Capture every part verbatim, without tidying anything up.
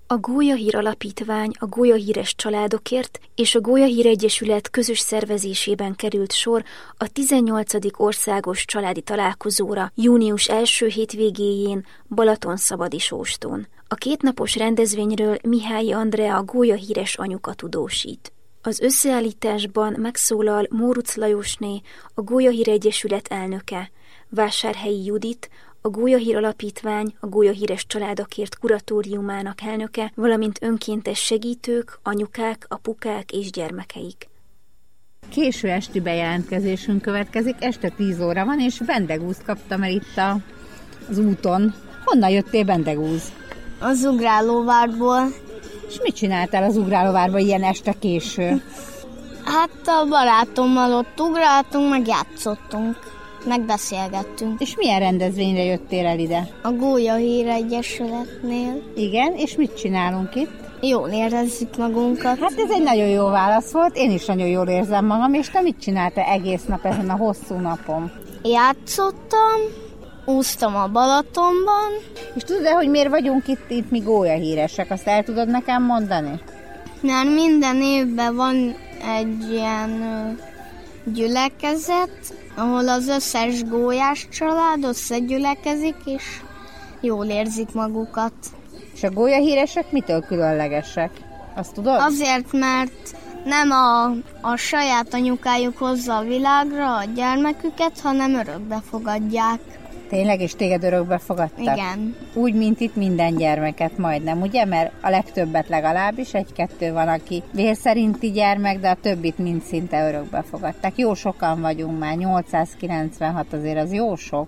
A Gólyahír Alapítvány a gólyahíres családokért és a Gólyahír Egyesület közös szervezésében került sor a tizennyolcadik országos családi találkozóra június első hétvégéjén Balatonszabadisóston. A kétnapos rendezvényről Mihályi Andrea, a gólyahíres anyuka tudósít. Az összeállításban megszólal Móruc Lajosné, a Gólyahír Egyesület elnöke, Vásárhelyi Judit, a Gólyahír Alapítvány a gólyahíres családokért kuratóriumának elnöke, valamint önkéntes segítők, anyukák, apukák és gyermekeik. Késő esti bejelentkezésünk következik, este tíz óra van, és vendegúzt kaptam el itt a, az úton. Honnan jöttél, vendegúz? Az Ugrálóvárból. És mit csináltál az Ugrálóvárban ilyen este késő? Hát a barátommal ott ugráltunk, meg játszottunk. Megbeszélgettünk. És milyen rendezvényre jöttél el ide? A Gólyahír Egyesületnél. Igen, és mit csinálunk itt? Jól érezzük magunkat. Hát ez egy nagyon jó válasz volt, én is nagyon jól érzem magam, és te mit csináltál egész nap ezen a hosszú napon? Játszottam, úsztam a Balatonban. És tudod-e, hogy miért vagyunk itt, itt mi gólyahíresek? Azt el tudod nekem mondani? Mert minden évben van egy ilyen gyülekezet, ahol az összes gólyás család összegyülekezik, és jól érzik magukat. És a gólyahíresek mitől különlegesek? Azt tudod? Azért, mert nem a, a saját anyukájuk hozza a világra a gyermeküket, hanem örökbe fogadják. Tényleg, és téged örökbe fogadtak? Igen. Úgy, mint itt minden gyermeket majdnem, ugye? Mert a legtöbbet legalábbis, egy-kettő van, aki vér szerinti gyermek, de a többit mind szinte örökbe fogadták. Jó sokan vagyunk már, nyolcszázkilencvenhat azért az jó sok.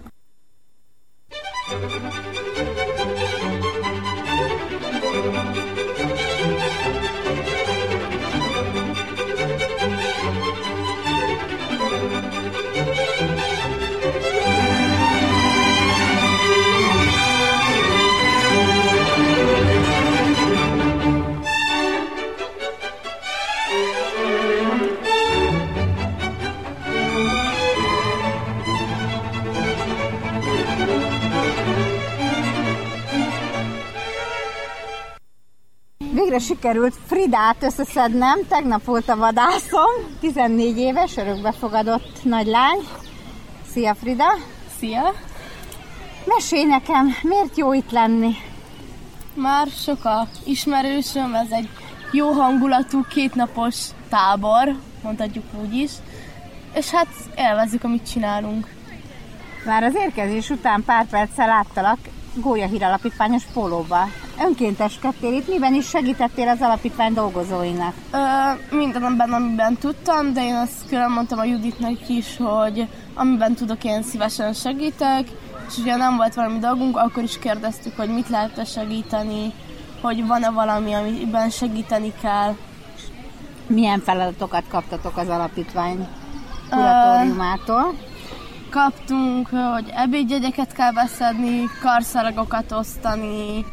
Végre sikerült Fridát összeszednem, tegnap volt a vadászom, tizennégy éves, örökbefogadott nagylány. Szia, Frida! Szia! Mesélj nekem, miért jó itt lenni? Már sok a ismerősöm, ez egy jó hangulatú, kétnapos tábor, mondhatjuk úgy is, és hát élvezzük, amit csinálunk. Már az érkezés után pár perccel láttalak Gólyahír Alapítványos pólóba. Önkénteskedtél itt, miben is segítettél az alapítvány dolgozóinak? Ö, mindenben, amiben tudtam, de én azt külön mondtam a Juditnak is, hogy amiben tudok, én szívesen segítek, és ugye nem volt valami dolgunk, akkor is kérdeztük, hogy mit lehet segíteni, hogy van-e valami, amiben segíteni kell. Milyen feladatokat kaptatok az alapítvány kuratóriumától? Kaptunk, hogy ebédjegyeket kell beszedni, karszalagokat osztani,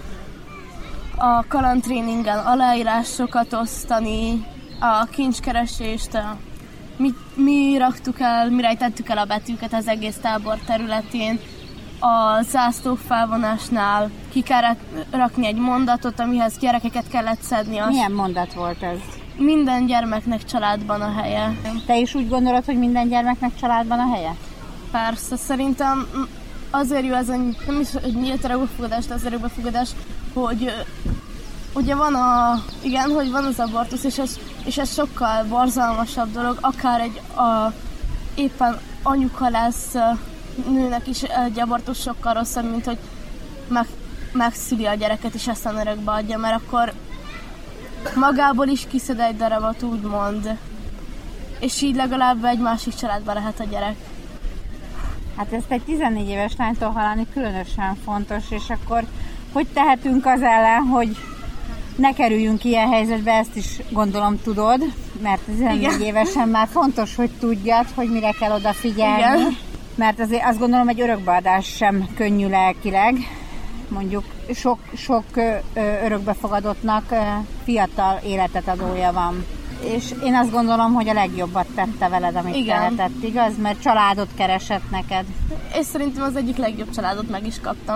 a kalandtréningen aláírásokat osztani, a kincskeresést, a, mi, mi raktuk el, mi rejtettük el a betűket az egész tábor területén, a zászlók felvonásnál ki kell rakni egy mondatot, amihez gyerekeket kellett szedni. Az... Milyen mondat volt ez? Minden gyermeknek családban a helye. Te is úgy gondolod, hogy minden gyermeknek családban a helye? Persze, szerintem azért jó ez a, nem is egy nyílt örökbefogadás, de az örökbefogadás, hogy ugye van a, igen, hogy van az abortusz, és ez, és ez sokkal borzalmasabb dolog, akár egy a, éppen anyuka lesz nőnek is egy abortusz sokkal rosszabb, mint hogy meg, megszüli a gyereket, és aztán örökbe adja, mert akkor magából is kiszed egy darabot, úgymond, és így legalább egy másik családban lehet a gyerek. Hát ezt egy tizennégy éves lánytól hallani különösen fontos, és akkor hogy tehetünk az ellen, hogy ne kerüljünk ilyen helyzetbe, ezt is gondolom tudod, mert tizennégy Igen. évesen már fontos, hogy tudjad, hogy mire kell odafigyelni, Igen. mert azért azt gondolom, egy örökbeadás sem könnyű lelkileg, mondjuk sok, sok örökbefogadottnak fiatal életet adója van. És én azt gondolom, hogy a legjobbat tette veled, amit Igen. tehetett, igaz? Mert családot keresett neked. És szerintem az egyik legjobb családot meg is kaptam.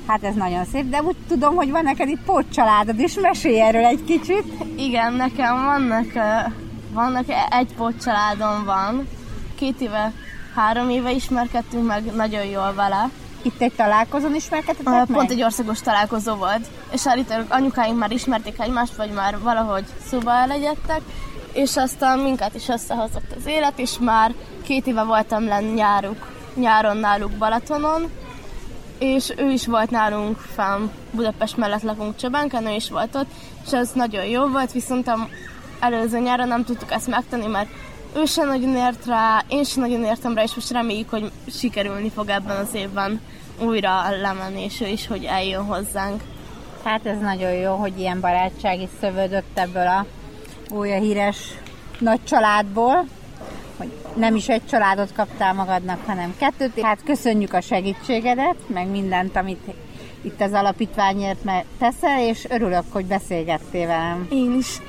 Hát ez nagyon szép, de úgy tudom, hogy van neked itt pótcsaládod is, mesélj erről egy kicsit. Igen, nekem vannak, vannak egy pótcsaládom van. Két éve, három éve ismerkedtünk meg nagyon jól vele. Itt egy találkozón ismerkedtetek meg? Pont egy országos találkozó volt, és állítólag anyukáink már ismerték egymást, vagy már valahogy szóba elegyedtek, és aztán minket is összehozott az élet, és már két éve voltam lenn nyáruk, nyáron náluk Balatonon, és ő is volt nálunk fenn, Budapest mellett lakunk Csabánkán, ő is volt ott, és ez nagyon jó volt, viszont előző nyáron nem tudtuk ezt megtenni, mert ő sem nagyon ért rá, én sem nagyon értem rá, és most reméljük, hogy sikerülni fog ebben az évben újra lemenni, és ő is, hogy eljön hozzánk. Hát ez nagyon jó, hogy ilyen barátság is szövődött ebből a gólyahíres nagy családból, hogy nem is egy családot kaptál magadnak, hanem kettőt. Hát köszönjük a segítségedet, meg mindent, amit itt az alapítványért teszel, és örülök, hogy beszélgettél velem. Én is.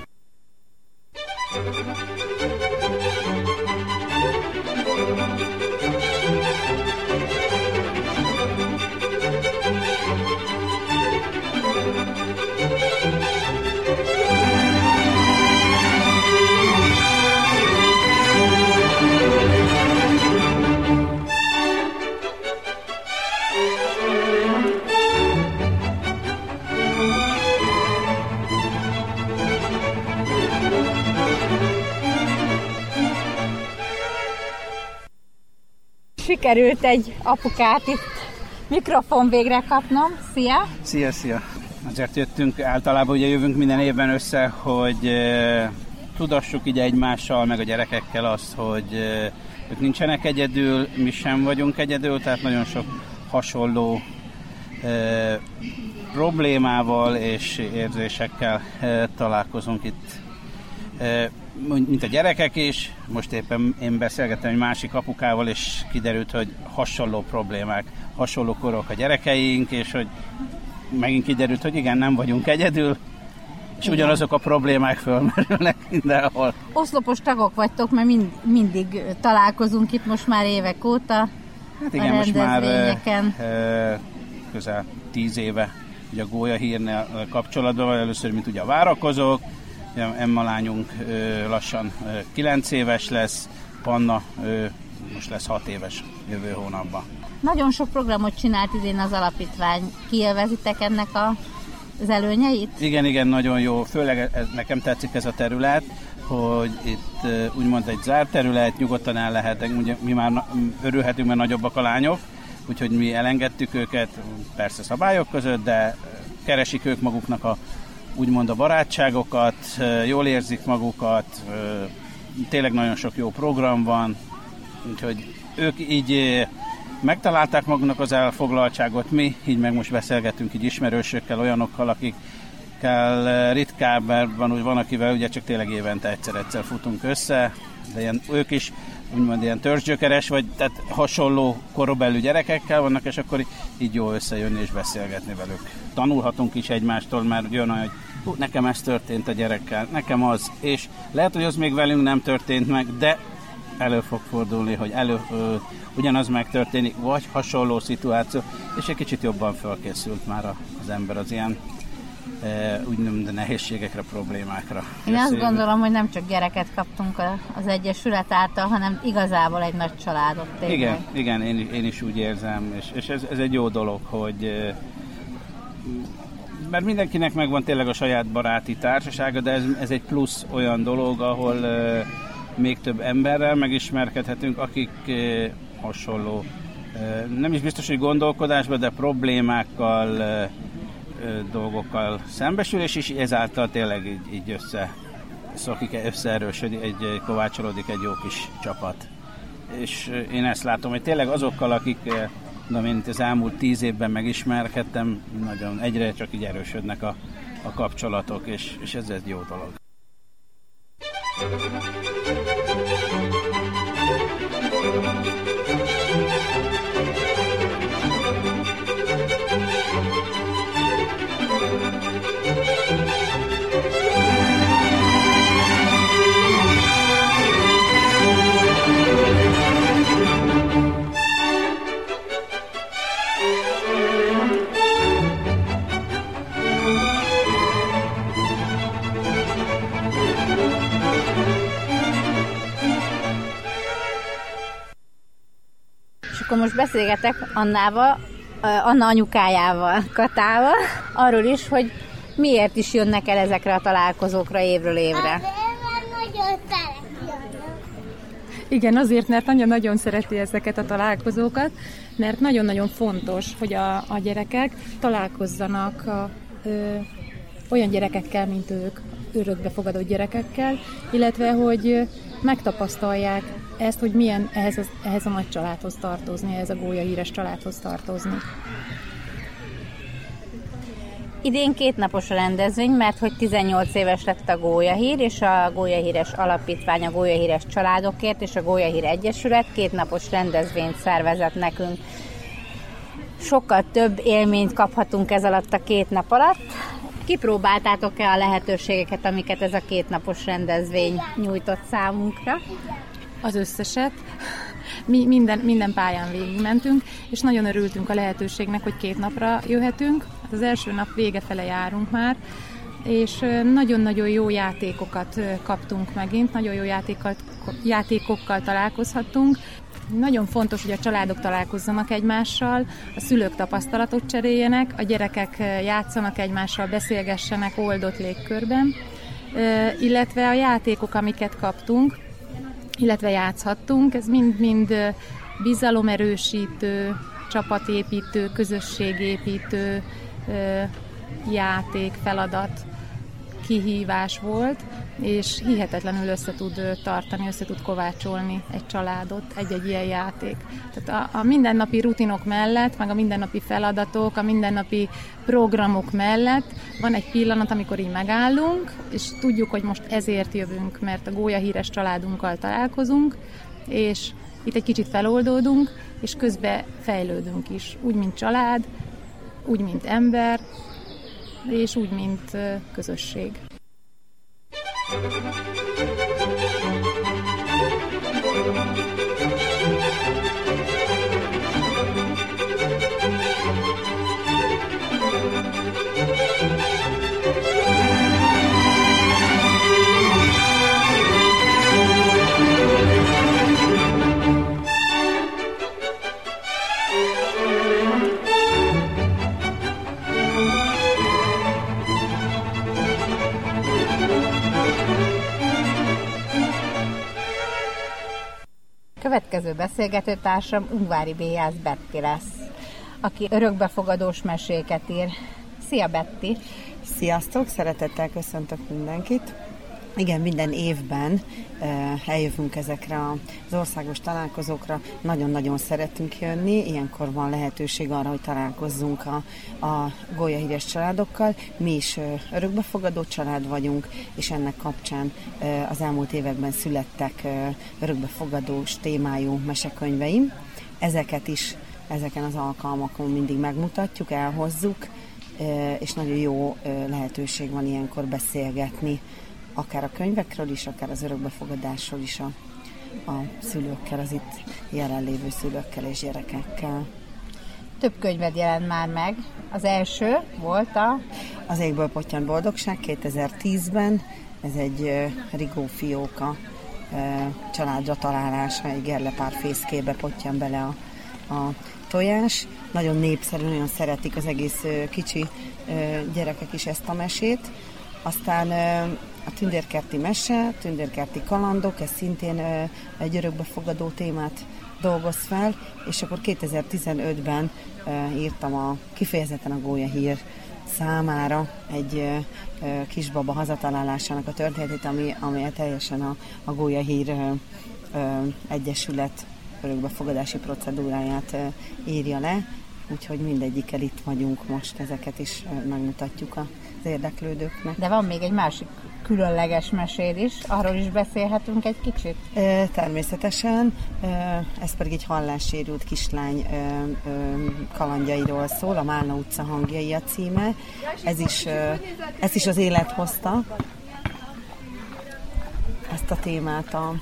Sikerült egy apukát itt mikrofon végre kapnom. Szia! Szia, szia! Azért jöttünk, általában ugye jövünk minden évben össze, hogy e, tudassuk így egymással, meg a gyerekekkel azt, hogy e, ők nincsenek egyedül, mi sem vagyunk egyedül, tehát nagyon sok hasonló e, problémával és érzésekkel e, találkozunk itt, e, mint a gyerekek is. Most éppen én beszélgettem egy másik apukával, és kiderült, hogy hasonló problémák, hasonló korok a gyerekeink, és hogy megint kiderült, hogy igen, nem vagyunk egyedül, és igen, ugyanazok a problémák fölmerülnek mindenhol. Oszlopos tagok vagytok, mert mind, mindig találkozunk itt most már évek óta. Hát igen, most már e, közel tíz éve ugye a gólyahírnél kapcsolatban, először, mint ugye a várakozók. Emma lányunk lassan kilenc éves lesz, Panna most lesz hat éves jövő hónapban. Nagyon sok programot csinált idén az alapítvány. Kiélvezitek ennek a, az előnyeit? Igen, igen, nagyon jó. Főleg ez, nekem tetszik ez a terület, hogy itt úgymond egy zárt terület, nyugodtan el lehetek. Ugye mi már örülhetünk, mert nagyobbak a lányok, úgyhogy mi elengedtük őket, persze szabályok között, de keresik ők maguknak a úgymond a barátságokat, jól érzik magukat, tényleg nagyon sok jó program van, úgyhogy ők így megtalálták maguknak az elfoglaltságot, mi így meg most beszélgetünk így ismerősökkel, olyanokkal, akikkel ritkább, mert van, úgy van, akivel ugye csak tényleg évente egyszer-egyszer futunk össze, de ilyen, ők is úgymond ilyen törzsgyökeres, vagy tehát hasonló korobelű gyerekekkel vannak, és akkor így jó összejönni és beszélgetni velük. Tanulhatunk is egymástól, mert jön olyan, hogy hú, nekem ez történt a gyerekkel, nekem az, és lehet, hogy az még velünk nem történt meg, de elő fog fordulni, hogy elő, ö, ugyanaz megtörténik, vagy hasonló szituáció, és egy kicsit jobban felkészült már az ember az ilyen e, úgymond nehézségekre, problémákra. Én azt gondolom, hogy nem csak gyereket kaptunk az Egyesület által, hanem igazából egy nagy családot. Tényleg. Igen, igen, én, én is úgy érzem, és, és ez, ez egy jó dolog, hogy mert mindenkinek megvan tényleg a saját baráti társasága, de ez, ez egy plusz olyan dolog, ahol uh, még több emberrel megismerkedhetünk, akik uh, hasonló, uh, nem is biztos, hogy gondolkodásban, de problémákkal, uh, uh, dolgokkal szembesül, és is ezáltal tényleg így, így össze, szokik összeerősödik, egy, egy, kovácsolódik egy jó kis csapat. És uh, én ezt látom, hogy tényleg azokkal, akik uh, de én az elmúlt tíz évben megismerkedtem, nagyon egyre csak így erősödnek a, a kapcsolatok, és, és ez egy jó dolog. akkor most beszélgetek Annával, Anna anyukájával, Katával, arról is, hogy miért is jönnek el ezekre a találkozókra évről évre. Igen, azért, mert anya nagyon szereti ezeket a találkozókat, mert nagyon-nagyon fontos, hogy a, a gyerekek találkozzanak a, ö, olyan gyerekekkel, mint ők, örökbefogadott gyerekekkel, illetve hogy megtapasztalják ezt, hogy milyen ehhez, az, ehhez a nagy családhoz tartozni, ehhez a gólyahíres családhoz tartozni. Idén kétnapos a rendezvény, mert hogy tizennyolc éves lett a Gólyahír, és a Gólyahíres Alapítvány, a Gólyahíres Családokért és a Gólyahír Egyesület kétnapos rendezvényt szervezett nekünk. Sokkal több élményt kaphatunk ez alatt a két nap alatt. Kipróbáltátok-e a lehetőségeket, amiket ez a kétnapos rendezvény nyújtott számunkra? Az összeset. Mi minden, minden pályán végigmentünk, és nagyon örültünk a lehetőségnek, hogy két napra jöhetünk. Az első nap vége fele járunk már, és nagyon-nagyon jó játékokat kaptunk megint, nagyon jó játékokkal, játékokkal találkozhattunk. Nagyon fontos, hogy a családok találkozzanak egymással, a szülők tapasztalatot cseréljenek, a gyerekek játszanak egymással, beszélgessenek oldott légkörben, illetve a játékok, amiket kaptunk, illetve játszhattunk, ez mind-mind bizalomerősítő, csapatépítő, közösségépítő játék, feladat, kihívás volt, és hihetetlenül össze tud tartani, össze tud kovácsolni egy családot, egy-egy ilyen játék. Tehát a, a mindennapi rutinok mellett, meg a mindennapi feladatok, a mindennapi programok mellett van egy pillanat, amikor így megállunk, és tudjuk, hogy most ezért jövünk, mert a gólyahíres családunkkal találkozunk, és itt egy kicsit feloldódunk, és közben fejlődünk is, úgy, mint család, úgy, mint ember, és úgy, mint közösség. Következő beszélgetőtársam Ungvári Bélyász Betti lesz, aki örökbefogadós meséket ír. Szia, Betti! Sziasztok! Szeretettel köszöntök mindenkit! Igen, minden évben eljövünk ezekre az országos találkozókra, nagyon-nagyon szeretünk jönni, ilyenkor van lehetőség arra, hogy találkozzunk a, a gólyahíres családokkal. Mi is örökbefogadó család vagyunk, és ennek kapcsán az elmúlt években születtek örökbefogadós témájú mesekönyveim. Ezeket is ezeken az alkalmakon mindig megmutatjuk, elhozzuk, és nagyon jó lehetőség van ilyenkor beszélgetni, akár a könyvekről is, akár az örökbefogadásról is a, a szülőkkel, az itt jelenlévő szülőkkel és gyerekekkel. Több könyved jelent már meg. Az első volt a... Az Égből pottyant boldogság kétezer-tízben. Ez egy Rigó Fióka családra találása, egy gerlepár fészkébe pottyan bele a, a tojás. Nagyon népszerű, nagyon szeretik az egész kicsi gyerekek is ezt a mesét. Aztán a Tündérkerti mese, Tündérkerti kalandok, ez szintén egy örökbefogadó témát dolgoz fel, és akkor kétezer-tizenötben írtam a, kifejezetten a Gólyahír számára egy kisbaba hazatalálásának a történetét, ami, ami teljesen a, a Gólyahír Egyesület örökbefogadási procedúráját írja le, úgyhogy mindegyikkel itt vagyunk most, ezeket is megmutatjuk az érdeklődőknek. De van még egy másik különleges meséd is, arról is beszélhetünk egy kicsit? Természetesen, ez pedig egy hallássérült kislány kalandjairól szól, a Málna utca hangjai a címe. Ez is, ez is az élet hozta, ezt a témát a,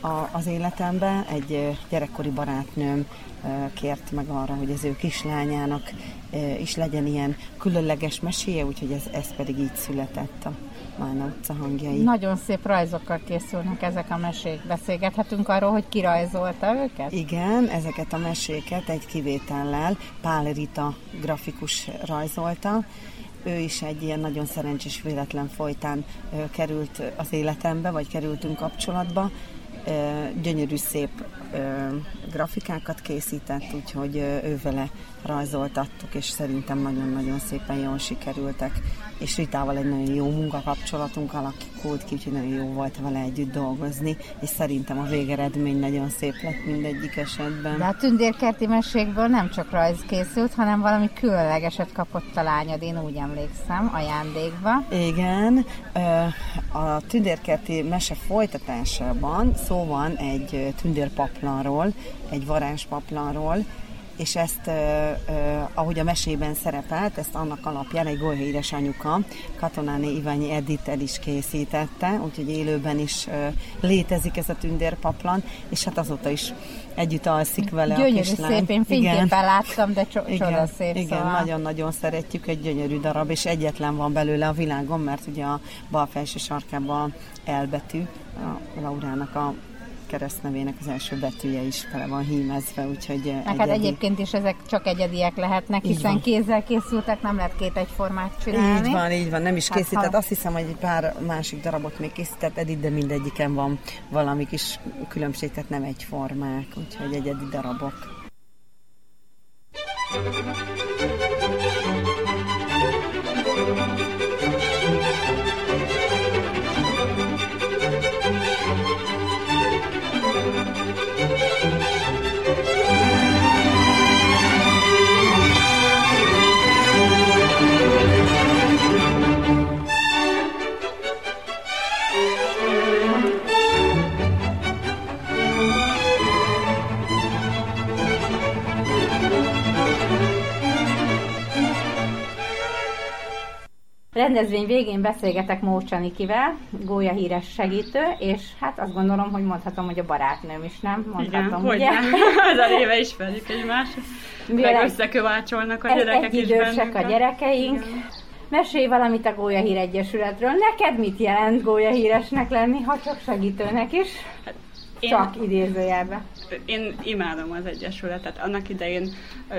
a, az életembe. Egy gyerekkori barátnőm kért meg arra, hogy az ő kislányának is legyen ilyen különleges meséje, úgyhogy ez, ez pedig így született a Málna utca hangjai. Nagyon szép rajzokkal készülnek ezek a mesék. Beszélgethetünk arról, hogy ki rajzolta őket? Igen, ezeket a meséket egy kivétellel Pál Rita grafikus rajzolta. Ő is egy ilyen nagyon szerencsés véletlen folytán ö, került az életembe, vagy kerültünk kapcsolatba. Ö, gyönyörű szép ö, grafikákat készített, úgyhogy ö, ő vele rajzoltattuk, és szerintem nagyon-nagyon szépen jól sikerültek. És Ritával egy nagyon jó munkakapcsolatunk alakult ki, úgyhogy nagyon jó volt vele együtt dolgozni, és szerintem a végeredmény nagyon szép lett mindegyik esetben. De a tündérkerti mesékből nem csak rajz készült, hanem valami különlegeset kapott a lányod, én úgy emlékszem, ajándékba. Igen, a tündérkerti mese folytatásában szó van egy tündérpaplanról, egy varázspaplanról, és ezt, eh, eh, ahogy a mesében szerepelt, ezt annak alapján egy golyhíres anyuka, Katonáné Iványi Edith el is készítette, úgyhogy élőben is eh, létezik ez a tündérpaplan, és hát azóta is együtt alszik vele gyönyörű a kislány. Szép, én fényképpen láttam, de cso- igen, csoda szép. Igen, szóval. nagyon-nagyon szeretjük, egy gyönyörű darab, és egyetlen van belőle a világon, mert ugye a bal felső sarkában elbetű, a Laurának a keresztnevének az első betűje is fele van hímezve, úgyhogy hát egyébként is ezek csak egyediek lehetnek, hiszen kézzel készültek, nem lehet két egyformát csinálni. Így van, így van, nem is hát készített. ha... Azt hiszem, hogy egy pár másik darabot még készített Edith, de mindegyiken van valami kis különbség, tehát nem egyformák, úgyhogy egyedi darabok. Rendezvény végén beszélgetek Mócsa Nikivel, gólyahíres segítő, és hát azt gondolom, hogy mondhatom, hogy a barátnőm is, nem? Mondhatom, igen, ugye? Ezer éve ismerjük egymást, meg összekövácsolnak a gyerekek is bennünket. a gyerekeink. Igen. Mesélj valamit a Gólyahír Egyesületről. Neked mit jelent gólyahíresnek lenni, ha csak segítőnek is? Hát, csak én, idézőjelben. Én imádom az Egyesületet. Annak idején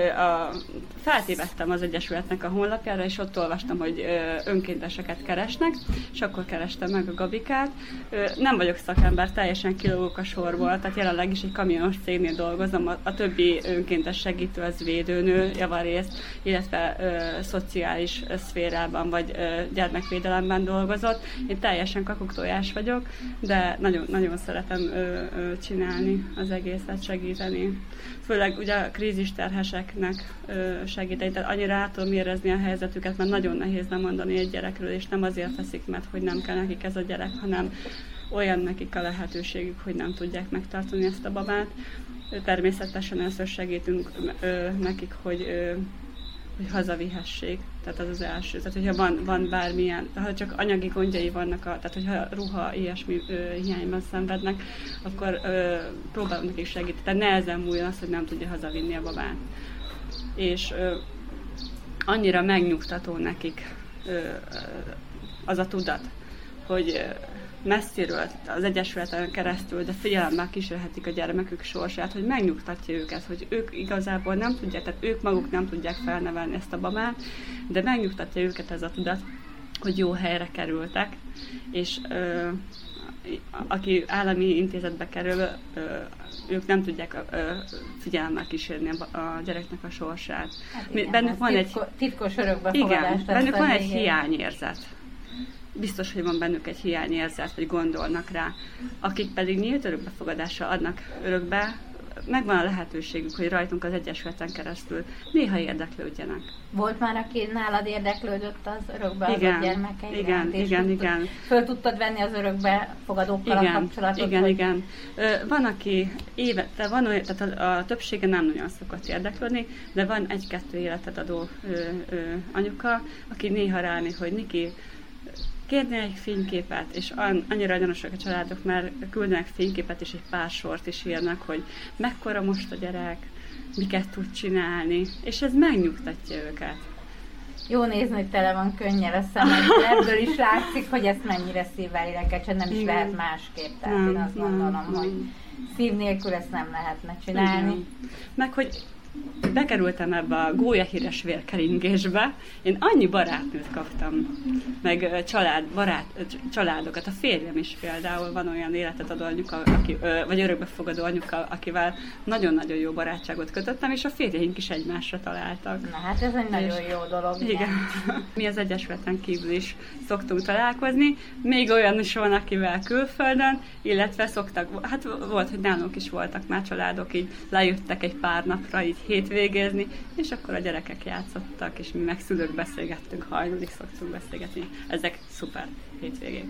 a, feltévettem az Egyesületnek a honlapjára, és ott olvastam, hogy önkénteseket keresnek, és akkor kerestem meg a Gabikát. Nem vagyok szakember, teljesen kilógok a sorból, tehát jelenleg is egy kamionos cégnél dolgozom, a, a többi önkéntes segítő az védőnő, javarészt, illetve ö, szociális szférában vagy ö, gyermekvédelemben dolgozott. Én teljesen kakuktojás vagyok, de nagyon, nagyon szeretem ö, ö, csinálni az egészet, segíteni. Főleg ugye a krízisterheseknek ö, segíteni, tehát annyira át tudom érezni a helyzetüket, mert nagyon nehéz lemondani egy gyerekről, és nem azért teszik, mert hogy nem kell nekik ez a gyerek, hanem olyan nekik a lehetőségük, hogy nem tudják megtartani ezt a babát. Természetesen ezt segítünk ö, nekik, hogy, ö, hogy hazavihessék. Tehát az az első. Tehát, hogyha van, van bármilyen, ha csak anyagi gondjai vannak, a, tehát hogyha ruha, ilyesmi ö, hiányban szenvednek, akkor ö, próbálunk nekik segíteni. Tehát nehezen múljon az, hogy nem tudja hazavinni a babát. És ö, annyira megnyugtató nekik ö, az a tudat, hogy ö, messziről, az Egyesületen keresztül, de figyelemmel kísérhetik a gyermekük sorsát, hogy megnyugtatja őket, hogy ők igazából nem tudják, tehát ők maguk nem tudják felnevelni ezt a babát, de megnyugtatja őket ez a tudat, hogy jó helyre kerültek, és ö, aki állami intézetbe kerül, ö, ők nem tudják ö, figyelemmel kísérni a, a gyereknek a sorsát. Hát igen, bennük van titko, egy titkos örökbefogadás. Igen, bennük van egy hiányérzet. Biztos, hogy van bennük egy hiányérzet, vagy gondolnak rá. Akik pedig nyílt örökbefogadásra adnak örökbe, megvan a lehetőségük, hogy rajtunk az Egyesületen keresztül néha érdeklődjenek. Volt már, aki nálad érdeklődött az örökbeadott gyermekei igen, iránt, és igen, tudtad, igen. föl tudtad venni az örökbefogadókkal igen, a kapcsolatot? Igen, hogy... igen. Van, aki évente, van olyan, tehát a, a többsége nem nagyon szokott érdeklődni, de van egy-kettő életet adó ö, ö, anyuka, aki néha ráni, hogy Niki, kérni egy fényképet, és annyira aranyosak a családok, mert küldenek fényképet, és egy pár sort is írnak, hogy mekkora most a gyerek, miket tud csinálni, és ez megnyugtatja őket. Jó nézni, hogy tele van könnyel a szemed, ebből is látszik, hogy ezt mennyire szívvel énekel, csak nem is igen. lehet másképp. Tehát nem, én azt nem, gondolom, nem. hogy szív nélkül ezt nem lehetne csinálni. Igen. Meg, hogy bekerültem ebbe a gólyahíres vérkeringésbe, én annyi barátnőt kaptam, meg család, barát, családokat. A férjem is például van olyan életet adó anyuka, aki, vagy örökbefogadó anyuka, akivel nagyon-nagyon jó barátságot kötöttem, és a férjeink is egymásra találtak. Na hát ez egy nagyon jó dolog. Igen. igen. Mi az Egyesületen kívül is szoktunk találkozni, még olyan is van, akivel külföldön, illetve szoktak, hát volt, hogy nálunk is voltak már családok, így lejöttek egy pár napra, így hétvégézni, és akkor a gyerekek játszottak, és mi meg szülők beszélgettünk, hajnalig szoktunk beszélgetni. Ezek szuper hétvégék.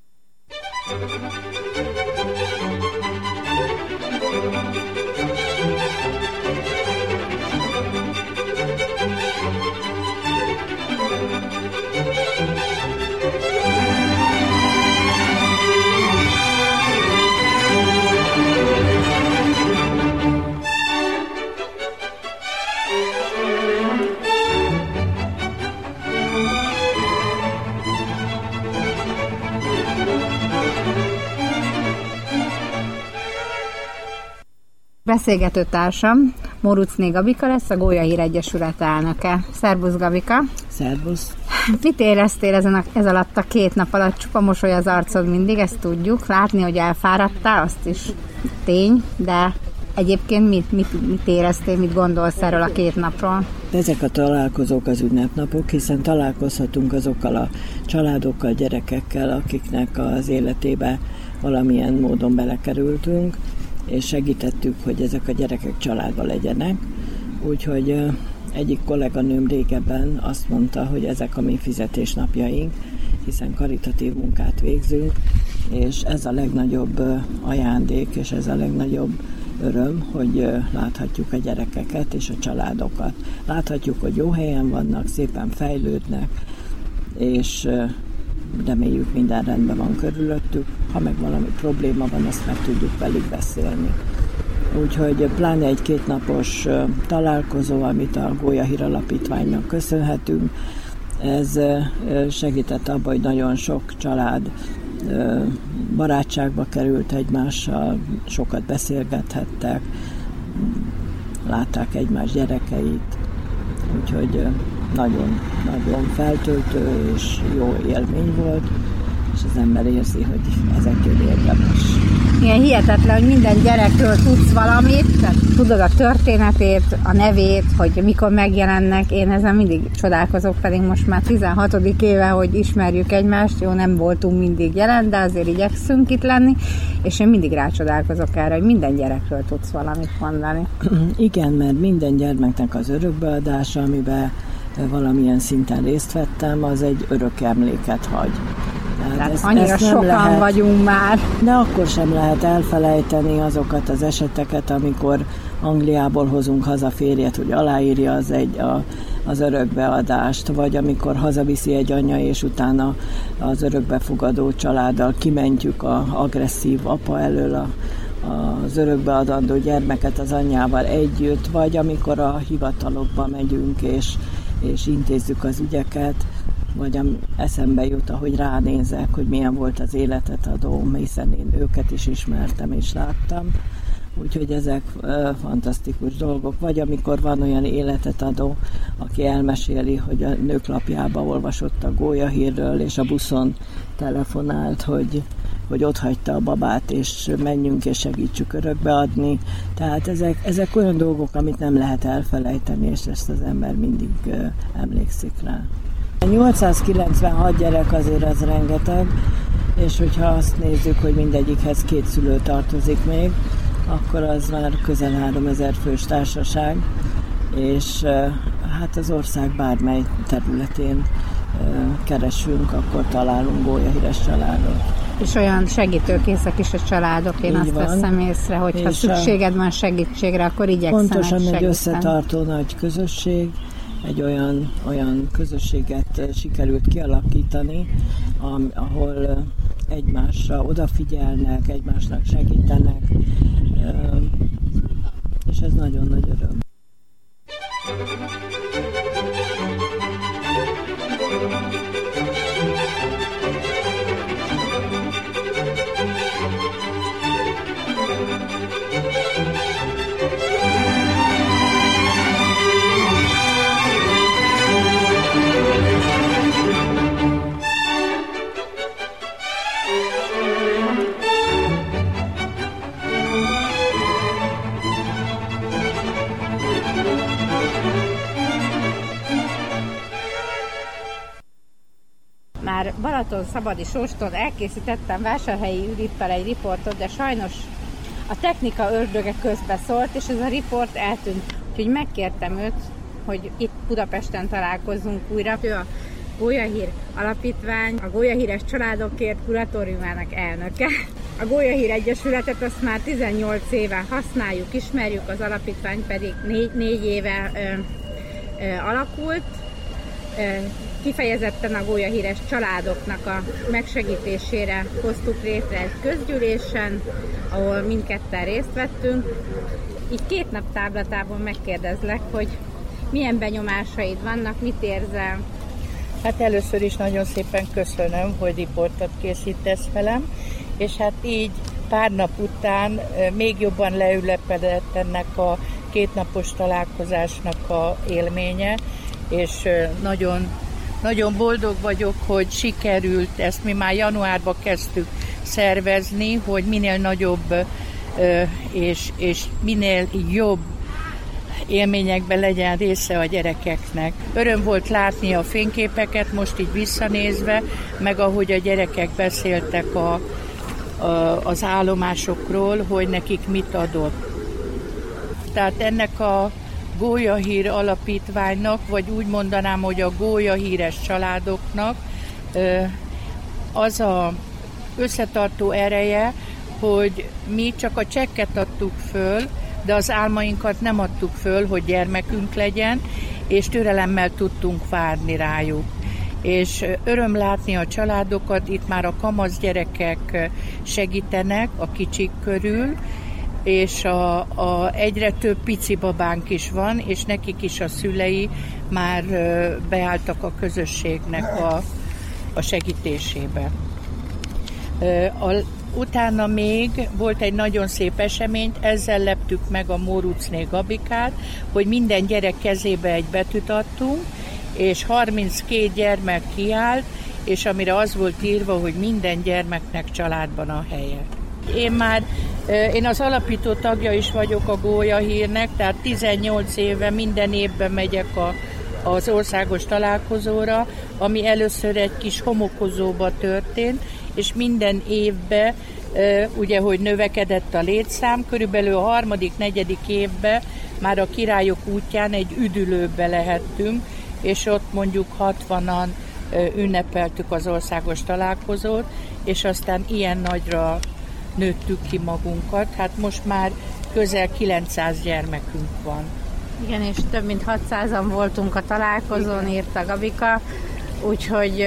Beszélgető társam Moruczné Gabika lesz, a Gólyahír Egyesület elnöke. Szerbusz, Gabika! Szerbusz! Mit éreztél ezen a, ez alatt a két nap alatt? Csupa mosoly az arcod mindig, ezt tudjuk. Látni, hogy elfáradtál, azt is tény, de egyébként mit, mit, mit éreztél, mit gondolsz erről a két napról? Ezek a találkozók az ünnepnapok, hiszen találkozhatunk azokkal a családokkal, gyerekekkel, akiknek az életébe valamilyen módon belekerültünk, és segítettük, hogy ezek a gyerekek családba legyenek. Úgyhogy egyik kolléganőm régebben azt mondta, hogy ezek a mi fizetésnapjaink, hiszen karitatív munkát végzünk, és ez a legnagyobb ajándék, és ez a legnagyobb öröm, hogy láthatjuk a gyerekeket és a családokat. Láthatjuk, hogy jó helyen vannak, szépen fejlődnek, és reméljük minden rendben van körülöttük. Ha meg valami probléma van, azt meg tudjuk velük beszélni. Úgyhogy pláne egy kétnapos találkozó, amit a Gólyahír Alapítványnak köszönhetünk, ez segített abban, hogy nagyon sok család barátságba került egymással, sokat beszélgethettek, látták egymás gyerekeit, úgyhogy nagyon-nagyon feltöltő és jó élmény volt, és az ember érzi, hogy ezekért érdemes. Ilyen hihetetlen, hogy minden gyerekről tudsz valamit, tehát tudod a történetét, a nevét, hogy mikor megjelennek. Én ezen mindig csodálkozok, pedig most már tizenhatodik éve, hogy ismerjük egymást. Jó, nem voltunk mindig jelen, de azért igyekszünk itt lenni, és én mindig rácsodálkozok erre, hogy minden gyerekről tudsz valamit mondani. Igen, mert minden gyermeknek az örökbeadása, amiben valamilyen szinten részt vettem, az egy örök emléket hagy. Tehát ezt, annyira ezt sokan lehet, vagyunk már. De akkor sem lehet elfelejteni azokat az eseteket, amikor Angliából hozunk haza férjet, hogy aláírja az, egy, a, az örökbeadást, vagy amikor hazaviszi egy anya, és utána az örökbefogadó családdal kimentjük az agresszív apa elől a, az örökbeadandó gyermeket az anyjával együtt, vagy amikor a hivatalokba megyünk, és, és intézzük az ügyeket, vagy eszembe jut, ahogy ránézek, hogy milyen volt az életet adó, hiszen én őket is ismertem és láttam. Úgyhogy ezek ö, fantasztikus dolgok. Vagy amikor van olyan életet adó, aki elmeséli, hogy a Nőklapjába olvasott a Gólyahírről, és a buszon telefonált, hogy, hogy ott hagyta a babát, és menjünk és segítsük örökbeadni. Tehát ezek, ezek olyan dolgok, amit nem lehet elfelejteni, és ezt az ember mindig ö, emlékszik rá. nyolcszázkilencvenhat gyerek azért az rengeteg, és hogyha azt nézzük, hogy mindegyikhez két szülő tartozik még, akkor az már közel háromezer fős társaság, és hát az ország bármely területén keresünk, akkor találunk gólyahíres családot. És olyan segítőkészek is a családok, én így azt van. Veszem észre, hogyha szükséged van segítségre, akkor igyekszenek pontosan segíteni. Egy összetartó nagy közösség, egy olyan, olyan közösséget sikerült kialakítani, ahol egymásra odafigyelnek, egymásnak segítenek, és ez nagyon nagy öröm. Már Balaton-szabadi Sóston elkészítettem vásárhelyi Ürippel egy riportot, de sajnos a technika ördöge közbeszólt, és ez a riport eltűnt. Úgyhogy megkértem őt, hogy itt Budapesten találkozzunk újra. Ő a Gólyahír Alapítvány, a Gólyahíres Családokért kuratóriumának elnöke. A Gólyahír Egyesületet azt már tizennyolc éve használjuk, ismerjük, az alapítvány pedig négy, négy éve ö, ö, alakult. Ö, Kifejezetten a gólyahíres családoknak a megsegítésére hoztuk létre egy közgyűlésen, ahol mindketten részt vettünk. Így két nap táblatából megkérdezlek, hogy milyen benyomásaid vannak, mit érzel? Hát először is nagyon szépen köszönöm, hogy riportot készítesz velem, és hát így pár nap után még jobban leülepedett ennek a kétnapos találkozásnak a élménye, és nagyon Nagyon boldog vagyok, hogy sikerült, ezt mi már januárban kezdtük szervezni, hogy minél nagyobb és, és minél jobb élményekben legyen része a gyerekeknek. Öröm volt látni a fényképeket, most így visszanézve, meg ahogy a gyerekek beszéltek a, a, az állomásokról, hogy nekik mit adott. Tehát ennek a Gólyahír Alapítványnak, vagy úgy mondanám, hogy a gólyahíres családoknak az a összetartó ereje, hogy mi csak a csekket adtuk föl, de az álmainkat nem adtuk föl, hogy gyermekünk legyen, és türelemmel tudtunk várni rájuk. És öröm látni a családokat, itt már a kamasz gyerekek segítenek a kicsik körül, és a, a egyre több pici babánk is van, és nekik is a szülei már beálltak a közösségnek a, a segítésébe. A, utána még volt egy nagyon szép esemény, ezzel leptük meg a Móruczné Gabikát, hogy minden gyerek kezébe egy betűt adtunk, és harminckét gyermek kiállt, és amire az volt írva, hogy minden gyermeknek családban a helye. Én már, én az alapító tagja is vagyok a Gólyahírnek, tehát tizennyolc éve minden évben megyek a, az országos találkozóra, ami először egy kis homokozóba történt, és minden évben, ugye, hogy növekedett a létszám, körülbelül a harmadik, negyedik évben már a Királyok útján egy üdülőbe lehettünk, és ott mondjuk hatvanan ünnepeltük az országos találkozót, és aztán ilyen nagyra nőttük ki magunkat. Hát most már közel kilencszáz gyermekünk van. Igen, és több mint hatszázan voltunk a találkozón, írta Gabika, úgyhogy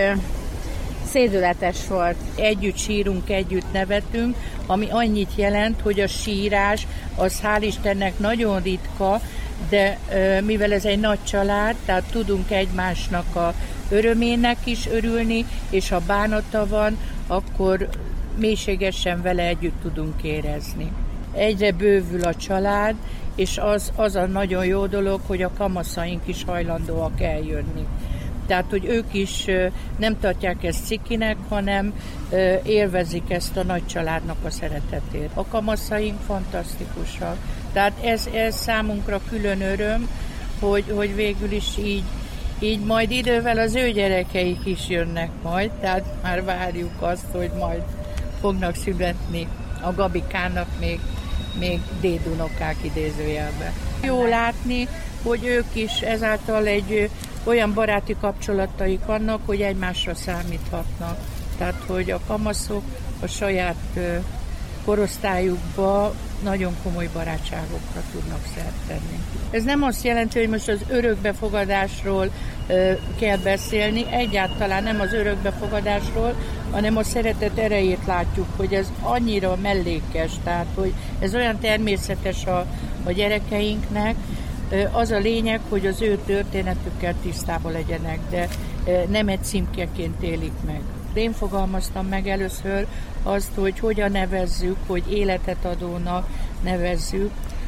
szédületes volt. Együtt sírunk, együtt nevetünk, ami annyit jelent, hogy a sírás az hál' Istennek nagyon ritka, de mivel ez egy nagy család, tehát tudunk egymásnak a örömének is örülni, és ha bánata van, akkor mélységesen vele együtt tudunk érezni. Egyre bővül a család, és az, az a nagyon jó dolog, hogy a kamaszaink is hajlandóak eljönni. Tehát, hogy ők is nem tartják ezt cikinek, hanem élvezik ezt a nagy családnak a szeretetét. A kamaszaink fantasztikusak. Tehát ez, ez számunkra külön öröm, hogy, hogy végül is így, így majd idővel az ő gyerekeik is jönnek majd, tehát már várjuk azt, hogy majd fognak születni a Gabikának még, még dédunokák idézőjelben. Jó látni, hogy ők is ezáltal egy olyan baráti kapcsolataik vannak, hogy egymásra számíthatnak. Tehát, hogy a kamaszok a saját korosztályukba nagyon komoly barátságokra tudnak szert tenni. Ez nem azt jelenti, hogy most az örökbefogadásról ö, kell beszélni, egyáltalán nem az örökbefogadásról, hanem a szeretet erejét látjuk, hogy ez annyira mellékes, tehát hogy ez olyan természetes a, a gyerekeinknek. Ö, az a lényeg, hogy az ő történetükkel tisztában legyenek, de ö, nem egy címkeként élik meg. Én fogalmaztam meg először azt, hogy hogyan nevezzük, hogy életet adónak nevezzük,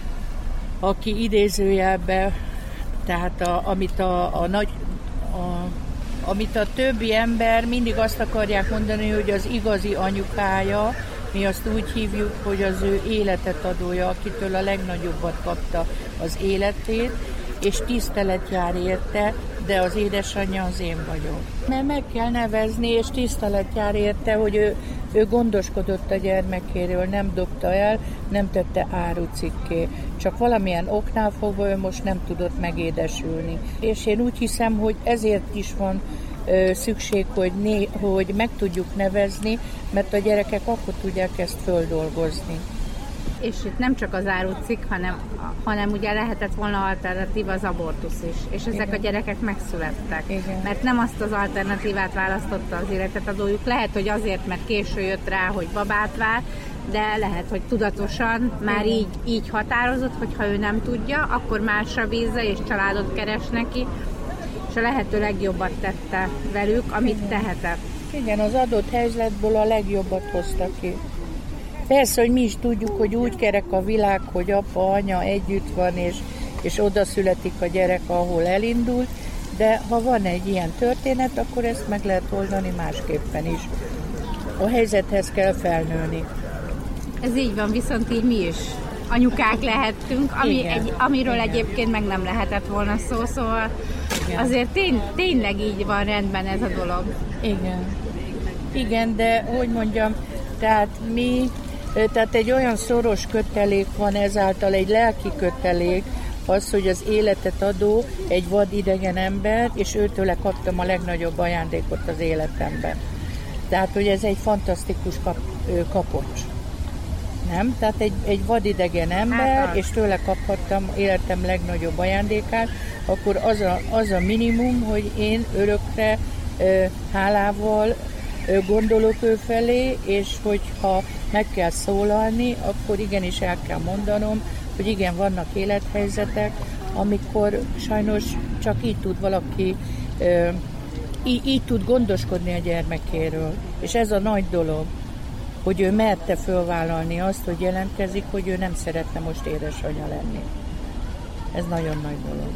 aki idézőjelbe, tehát a, amit, a, a nagy, a, amit a többi ember mindig azt akarják mondani, hogy az igazi anyukája, mi azt úgy hívjuk, hogy az ő életet adója, akitől a legnagyobbat kapta az életét, és tisztelet jár érte, de az édesanyja az én vagyok. Mert meg kell nevezni, és tisztelet jár érte, hogy ő, ő gondoskodott a gyermekéről, nem dobta el, nem tette árucikké. Csak valamilyen oknál fogva ő most nem tudott megédesülni. És én úgy hiszem, hogy ezért is van ö, szükség, hogy, né, hogy meg tudjuk nevezni, mert a gyerekek akkor tudják ezt földolgozni. És itt nem csak az árucikk, hanem, hanem ugye lehetett volna alternatíva az abortusz is. És ezek Igen. a gyerekek megszülettek. Igen. Mert nem azt az alternatívát választotta az életet adójuk. Lehet, hogy azért, mert késő jött rá, hogy babát vár, de lehet, hogy tudatosan már így, így határozott, hogy ha ő nem tudja, akkor másra bízza és családot keres neki, és a lehető legjobbat tette velük, amit Igen. tehetett. Igen, az adott helyzetből a legjobbat hozta ki. Persze, hogy mi is tudjuk, hogy úgy kerek a világ, hogy apa, anya együtt van, és, és oda születik a gyerek, ahol elindul, de ha van egy ilyen történet, akkor ezt meg lehet oldani másképpen is. A helyzethez kell felnőni. Ez így van, viszont így mi is anyukák lehettünk, ami egy, amiről Igen. egyébként meg nem lehetett volna szó, szóval Igen. azért tény, tényleg így van rendben ez a dolog. Igen. Igen, de hogy mondjam, tehát mi, tehát egy olyan szoros kötelék van ezáltal, egy lelki kötelék, az, hogy az életet adó egy vad idegen ember, és őtőle kaptam a legnagyobb ajándékot az életemben. Tehát, hogy ez egy fantasztikus kap, kapocs. Nem? Tehát egy, egy vadidegen ember, és tőle kaphattam életem legnagyobb ajándékát, akkor az a, az a minimum, hogy én örökre ö, hálával ö, gondolok ő felé, és hogyha meg kell szólalni, akkor igenis el kell mondanom, hogy igen, vannak élethelyzetek, amikor sajnos csak így tud valaki, ö, így, így tud gondoskodni a gyermekéről. És ez a nagy dolog, hogy ő merte fölvállalni azt, hogy jelentkezik, hogy ő nem szeretne most édesanyja lenni. Ez nagyon nagy dolog.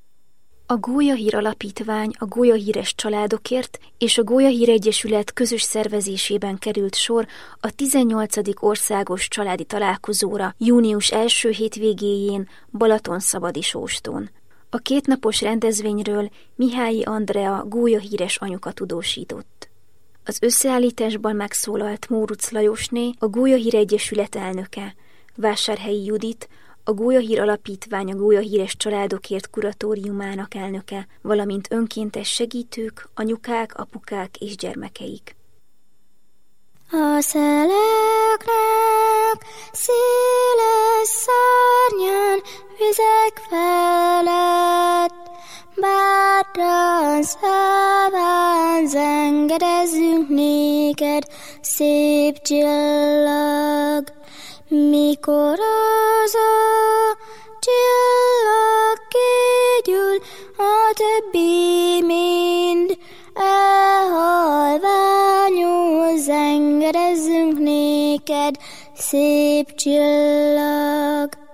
A Gólyahír Alapítvány a gólyahíres családokért és a Gólyahír Egyesület közös szervezésében került sor a tizennyolcadik országos családi találkozóra június első hétvégéjén Balatonszabadisóston. A kétnapos rendezvényről Mihályi Andrea gólyahíres anyuka tudósított. Az összeállításban megszólalt Móruc Lajosné, a Gólyahír Egyesület elnöke, Vásárhelyi Judit, a Gólyahír Alapítvány a gólyahíres családokért kuratóriumának elnöke, valamint önkéntes segítők, anyukák, apukák és gyermekeik. A szeleknek széles szárnyán vizek felett, bátran száván zengedezzünk néked, szép csillag. Mikor az a csillag kigyúl, a többi mind elhalványul, zengedezzünk néked, szép csillag.